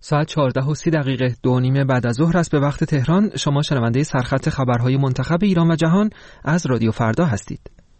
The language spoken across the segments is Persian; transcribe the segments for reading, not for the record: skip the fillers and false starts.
ساعت 14:30 2:30 بعد از ظهر است به وقت تهران. شما شنونده سرخط خبرهای منتخب ایران و جهان از رادیو فردا هستید.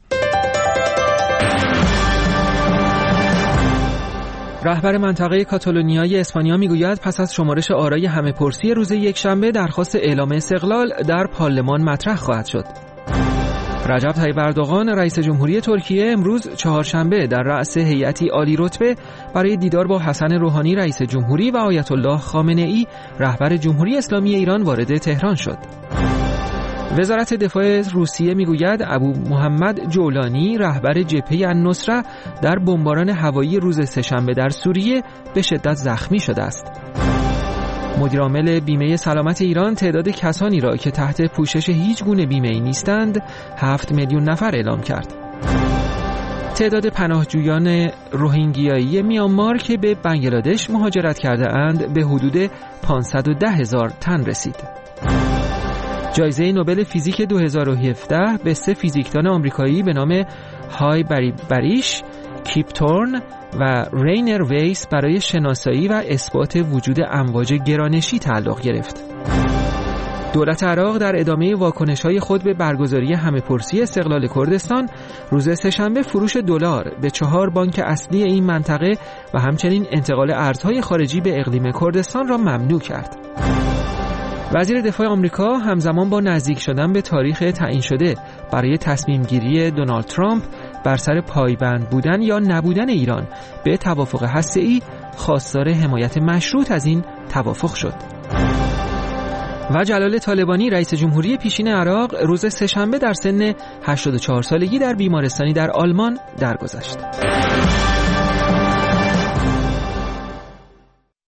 رهبر منطقه کاتالونیای اسپانیا میگوید پس از شمارش آرای همه‌پرسی روز یکشنبه درخواست اعلام استقلال در پارلمان مطرح خواهد شد. رجب طیب اردوغان رئیس جمهوری ترکیه امروز چهارشنبه در رأس هیئتی عالی رتبه برای دیدار با حسن روحانی رئیس جمهوری و آیت الله خامنه‌ای رهبر جمهوری اسلامی ایران وارد تهران شد. وزارت دفاع روسیه میگوید ابو محمد جولانی رهبر جبهه النصره در بمباران هوایی روز سه‌شنبه در سوریه به شدت زخمی شده است. مدیرعامل بیمه سلامت ایران تعداد کسانی را که تحت پوشش هیچ گونه بیمه‌ای نیستند 7 میلیون نفر اعلام کرد. تعداد پناهجویان روهینگیایی میانمار که به بنگلادش مهاجرت کرده اند به حدود 510,000 تن رسید. جایزه نوبل فیزیک 2017 به 3 فیزیکدان آمریکایی به نام های بریش، کیپ تورن و رینر ویس برای شناسایی و اثبات وجود امواج گرانشی تعلق گرفت. دولت عراق در ادامه واکنش‌های خود به برگزاری همه‌پرسی استقلال کردستان روز سه‌شنبه فروش دلار به 4 بانک اصلی این منطقه و همچنین انتقال ارزهای خارجی به اقلیم کردستان را ممنوع کرد. وزیر دفاع آمریکا همزمان با نزدیک شدن به تاریخ تعیین شده برای تصمیم گیری دونالد ترامپ بر سر پایبند بودن یا نبودن ایران به توافق هسته‌ای خواستار حمایت مشروط از این توافق شد. و جلال طالبانی رئیس جمهوری پیشین عراق روز سه‌شنبه در سن 84 سالگی در بیمارستانی در آلمان درگذشت.